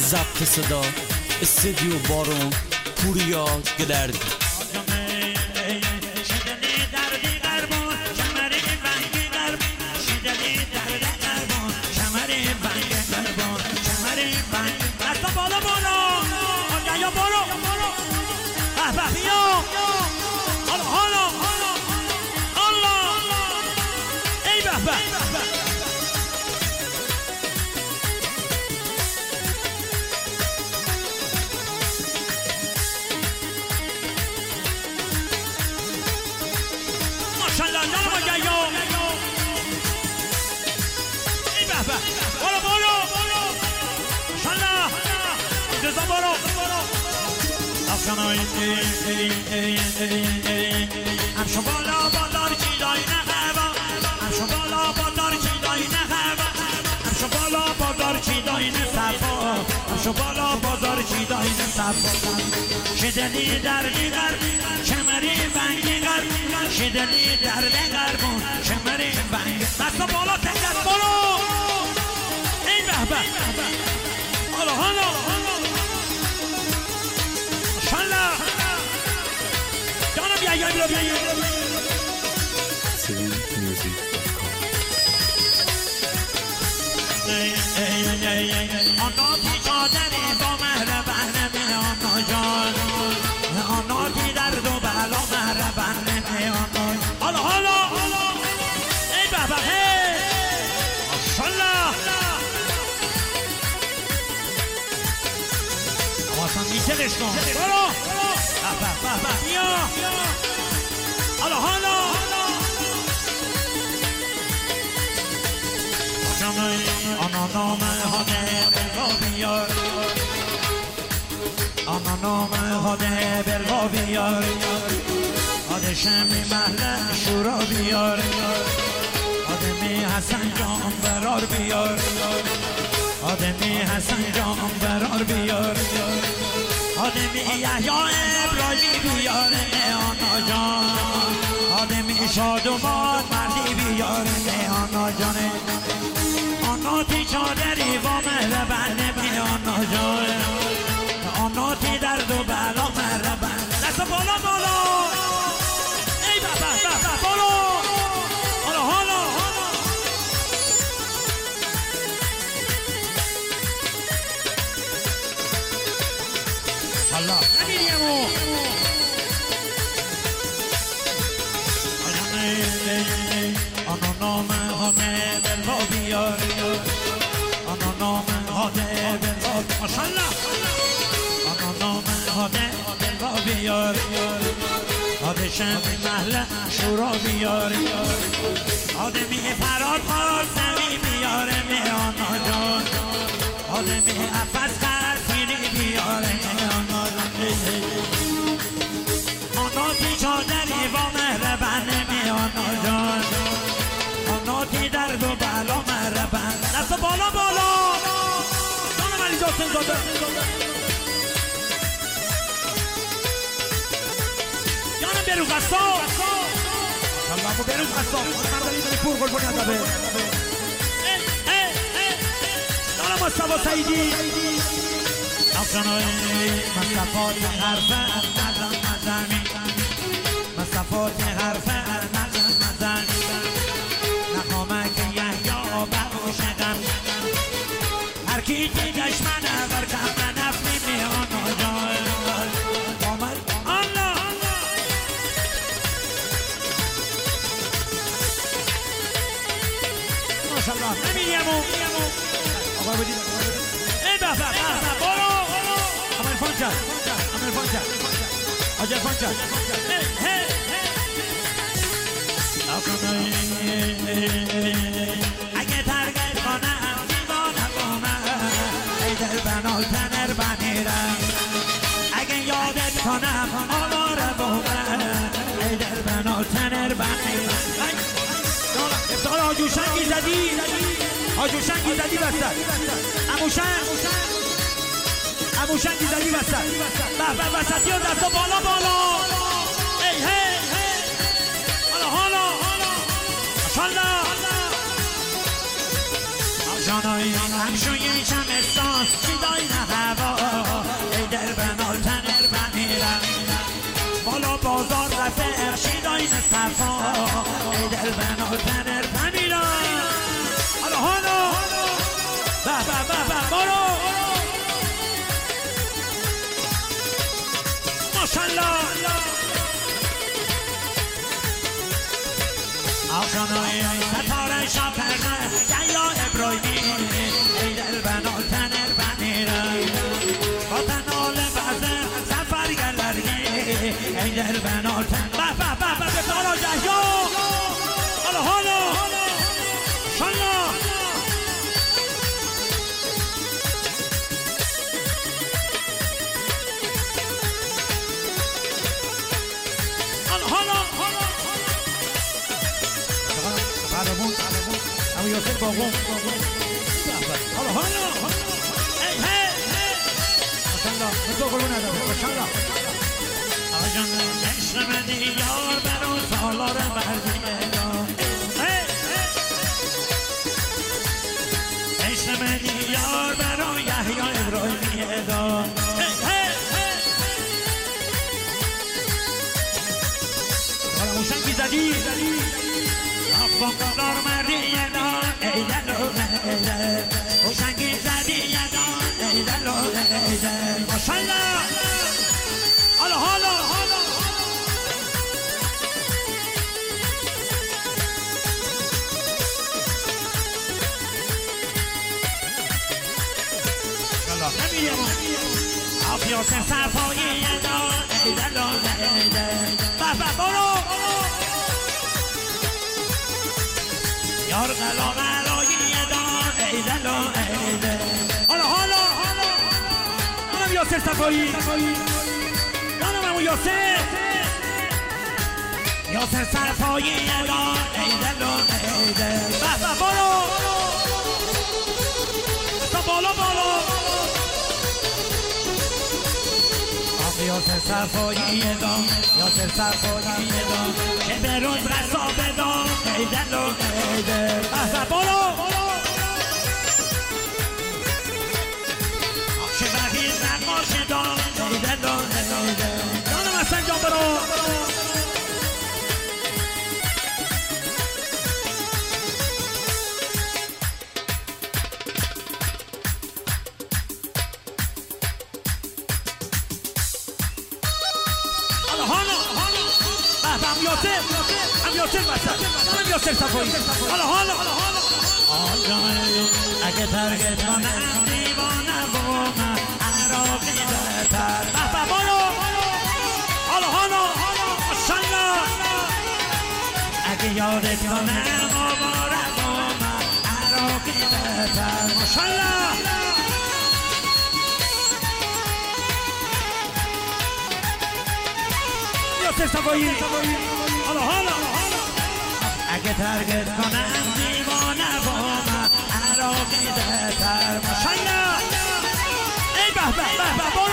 ضبط صدا استدیو بارون پوریا گدردی امشو بالا بادار کی دای نخوا امشو بالا بادار کی دای نخوا امشو بالا بادار کی دای نصفا امشو بالا بادار کی دای نصفا شدنی دردی غرب کمری بنگی غرب شدنی دردی غرب کمری بنگی دست بالا تکر بالا ای به به حالا حالا ماشاءالله جانم بیا بیا بیا آنا تی چادری با مهر بهنه آنا جان آنا تی درد و بلا مهر بهنه آنا حالا حالا ای بابا هی ماشاءالله آسان میترش کن برو بابا بیا حالا حالا آنا نامه هاده بلوا بیار آنا نامه هاده بلوا بیار هاده شمی محله شورا بیار هاده می حسن جان برار بیار هاده می حسن جان برار بیار هاده می یحیی ابراهیمی بیار آنا جان هاده می شادمان مردی بیار آنا جان آنا تی چادری با مهر بنده می آنا جان آنا تی درد و بلا مهر بنده دست بالا بالا ای بابا بابا بالا حالا حالا حالا نمیریمو آنا نامه هامه بلوا بیار آنا نامه هامه بلوا ماشاءالله آنا نامه هامه بلوا بیار آده شمی محله شورا بیار آده می فراد قاسمی بیار می آنا جان آده می افز قرفینی بیار می آنا جان آنا تی چادری با مهر بنده می آنا جان آنا تی درد و بلا مهر بنده دست بالا بالا جانم علی جاسم زاده جانم بروز قصا ماشاءالله بروز قصا مردمی داری پور گل بنی ادبه جانم مصطفی سعیدی افشانای مصطفی حرفه مزمی مصطفی حرفه مزمی نخوامک یحیی بروشدم هر کی دیدش من اگر کم نفلی می آنا جان آمد الله ماشاءالله نمیریمو آقا بدید ای بابا برو عمل فانجا عمل فانجا آجر فانجا اگه ترگت کنم دیوانه بومم ای در بنا تنر بمیرم اگه یادت کنم آواره بومم ای در بنا تنر بمیرم افتخار آجوشنگی زدی آجوشنگی زدی بستر اموشنگی زدی بستر به وسطی و دست بالا بالا ای هی حالا حالا ماشاءالله جانایی همشوی چمستان شیدای هوا ای در بنال تنر بمیرم بالا بازار رفت شیدای صفا ای در بنال تنر بمیرم حالا حالا به به به به بارو ماشالله آخانای ستاره شاپرنه یا ابراهیمی ای در بنال تنر بمیرم با تنال بزر سفر گلرگی ای در بنال تنر به به به به به بارا جهیا حالا حالا شالا اما یاسر باقوم حالا حالا ای هی ماشالله مثل قربون نداره ماشالله آقا جان عشق من یار برو سالار بردیه عشق من یار برو یحیی ابراهیمیه دار حالا موشنگی زدی با قرار مردی دار ای دلو ایده خوشنگی زدی دار ای دلو ایده ماشالله حالا حالا حالا نمیه ما آفیاس صفایی دار ای دلو ایده بابا برو یار قلا قلایی دار ای دلو ایده حالا حالا حالا منم یاسر صفایی منم همون یاسر صفایی دار ای دلو ایده به به برو تا بالا بالا یاسر صفایی دار یاسر صفایی دار که به روز رسا بدار ای دلو ایده بحثه برو چه بقیه نقاش دار ای دلو ایده جانم حسن جان برو هم یاسر وسط هم یاسر صفایی حالا حالا اگه ترگت کنم دیوانه و من عراقی بهتر بابا برو حالا حالا ماشالله اگه یادت کنم مبارک و من عراقی بهتر ماشالله یاسر صفایی حالا حالا اگه ترگت کنم دیوانه با من عراقی بهتر ماشالله ای به به به به